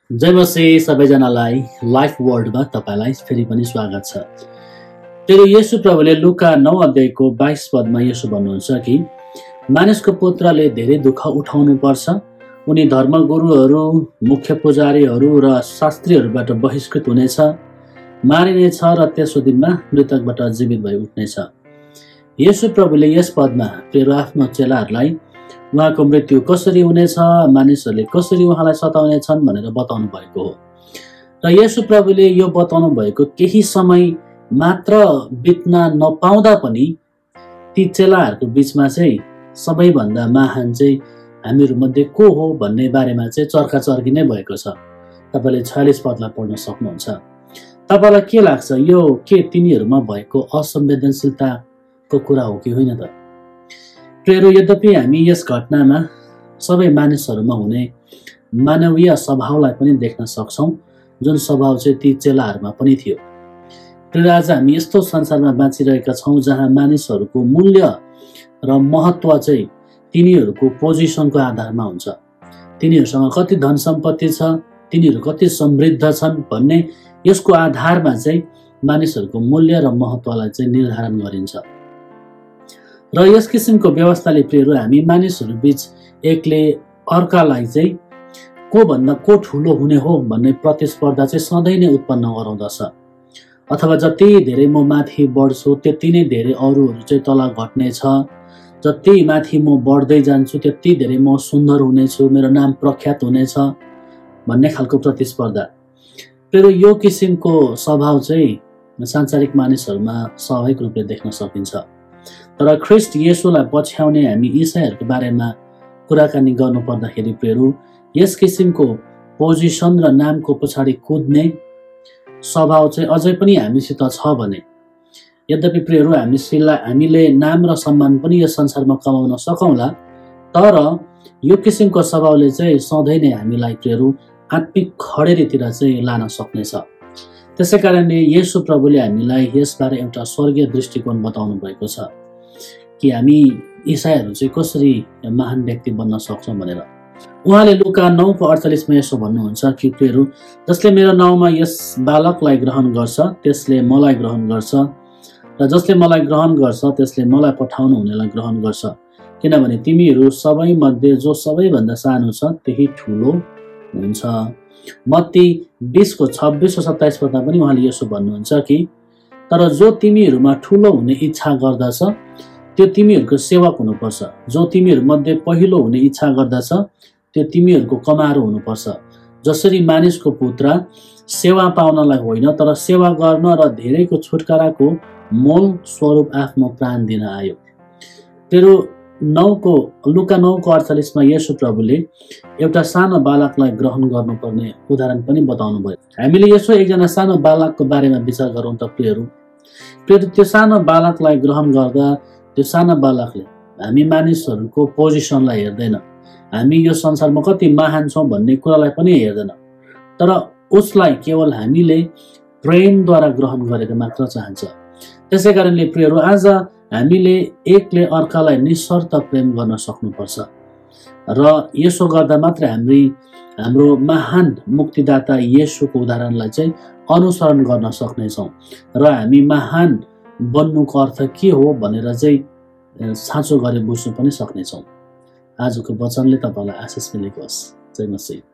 जय मसीह सबैजनालाई लाइफ वर्ल्डमा तपाईलाई फेरि पनि स्वागत छ। तेरो येशू प्रभुले लुका 9 अध्यायको 22 पदमा यसो भन्नुहुन्छ कि मानिसको पुत्रले धेरै दुःख उठाउनु पर्छ, उनी धर्मगुरुहरू, मुख्य पुजारीहरू र शास्त्रीहरूबाट बहिष्कृत हुनेछ, मारिनेछ र त्यसो दिनमा मृतकबाट जीवित भई उठ्नेछ। येशू प्रभुले यस पदमा तेरो आफ्नो चेलाहरूलाई उहाँको मृत्यु कसरी हुनेछ, मानिसहरूले कसरी उहाँलाई सताउनेछन् भनेर बताउनु भएको हो। र येशू प्रभुले यो बताउनु भएको केही समय मात्र बित्न नपाउँदा पनि ती चेलाहरूको बीचमा चाहिँ सबैभन्दा महान चाहिँ हामीहरूमध्ये को हो भन्ने बारेमा चाहिँ चर्काचर्की नै भएको छ। तपाईँले 46 पदलाई पढ्न सक्नुहुन्छ। तपाईँलाई के लाग्छ, यो के तिनीहरूमा भएको असंवेदनशीलताको कुरा हो कि होइन त? प्रियहरू, यद्यपि हामी यस घटनामा सबै मानिसहरूमा हुने मानवीय स्वभावलाई पनि देख्न सक्छौँ, जुन स्वभाव चाहिँ ती चेलाहरूमा पनि थियो। प्रिय, आज हामी यस्तो संसारमा बाँचिरहेका छौँ जहाँ मानिसहरूको मूल्य र महत्त्व चाहिँ तिनीहरूको पोजिसनको आधारमा हुन्छ। तिनीहरूसँग कति धन सम्पत्ति छ, तिनीहरू कति समृद्ध छन् भन्ने यसको आधारमा चाहिँ मानिसहरूको मूल्य र महत्त्वलाई चाहिँ निर्धारण गरिन्छ। र यस किसिमको व्यवस्थाले प्रियहरू हामी मानिसहरू बीच एकले अर्कालाई चाहिँ को भन्दा को ठुलो हुने हो भन्ने प्रतिस्पर्धा चाहिँ सधैँ नै उत्पन्न गराउँदछ। अथवा जति धेरै म माथि बढ्छु त्यति नै धेरै अरूहरू चाहिँ तल घट्ने छ, जति माथि म बढ्दै जान्छु त्यति धेरै म सुन्दर हुनेछु, मेरो नाम प्रख्यात हुनेछ भन्ने खालको प्रतिस्पर्धा। प्रिय, यो किसिमको स्वभाव चाहिँ सांसारिक मानिसहरूमा स्वाभाविक रूपले देख्न सकिन्छ। तर ख्रिस्ट येशूलाई पछ्याउने हामी ईसाईहरूको बारेमा कुराकानी गर्नु पर्दाखेरि प्रियहरू, यस किसिमको पोजिसन र नामको पछाडि कुद्ने स्वभाव चाहिँ अझै पनि हामीसित छ भने, यद्यपि प्रियहरू हामीले नाम र सम्मान पनि यस संसारमा कमाउन सकौँला, तर यो किसिमको स्वभावले चाहिँ सधैँ नै हामीलाई प्रियहरू आत्मिक खडेरीतिर चाहिँ लान सक्नेछ। त्यसै कारणले येशू प्रभुले हामीलाई यसबारे एउटा स्वर्गीय दृष्टिकोण बताउनु भएको छ कि हामी ईसाईहरू चाहिँ कसरी महान व्यक्ति बन्न सक्छौँ भनेर। उहाँले लुका 9:48 मा यसो भन्नुहुन्छ कि प्रियहरू, जसले मेरो नाउँमा यस बालकलाई ग्रहण गर्छ त्यसले मलाई ग्रहण गर्छ, र जसले मलाई ग्रहण गर्छ त्यसले मलाई पठाउनु हुनेलाई ग्रहण गर्छ, किनभने तिमीहरू सबैमध्ये जो सबैभन्दा सानो छ त्यही ठुलो हुन्छ। मत्ती 20:26-27 पदमा पनि उहाँले यसो भन्नुहुन्छ कि तर जो तिमीहरूमा ठुलो हुने इच्छा गर्दछ त्यो तिमीहरूको सेवक हुनुपर्छ, जो तिमीहरूमध्ये पहिलो हुने इच्छा गर्दछ त्यो तिमीहरूको कमारो हुनुपर्छ। जसरी मानिसको पुत्र सेवा पाउनलाई होइन तर सेवा गर्न र धेरैको छुटकाराको मोल स्वरूप आफ्नो प्राण दिन आयो। तेरो लुका 9:48 मा येशू प्रभुले एउटा सानो बालकलाई ग्रहण गर्नुपर्ने उदाहरण पनि बताउनु भयो। हामीले यसो एकजना सानो बालकको बारेमा विचार गरौँ त प्रियहरू। त्यो सानो बालकलाई ग्रहण गर्दा त्यो सानो बालकले हामी मानिसहरूको पोजिसनलाई हेर्दैन, हामी यो संसारमा कति महान छौँ भन्ने कुरालाई पनि हेर्दैन, तर उसलाई केवल हामीले प्रेमद्वारा ग्रहण गरेको मात्र चाहन्छ। त्यसै कारणले प्रियहरू, आज हामीले एकले अर्कालाई निस्वार्थ प्रेम गर्न सक्नुपर्छ र यसो गर्दा मात्र हाम्रो महान मुक्तिदाता येशूको उदाहरणलाई चाहिँ अनुसरण गर्न सक्नेछौँ र हामी महान बन्नुको अर्थ के हो भनेर चाहिँ साँचो गरी बुझ्नु पनि सक्नेछौँ। आजको वचनले तपाईँलाई आशिष मिलेको होस्। जय मसीह।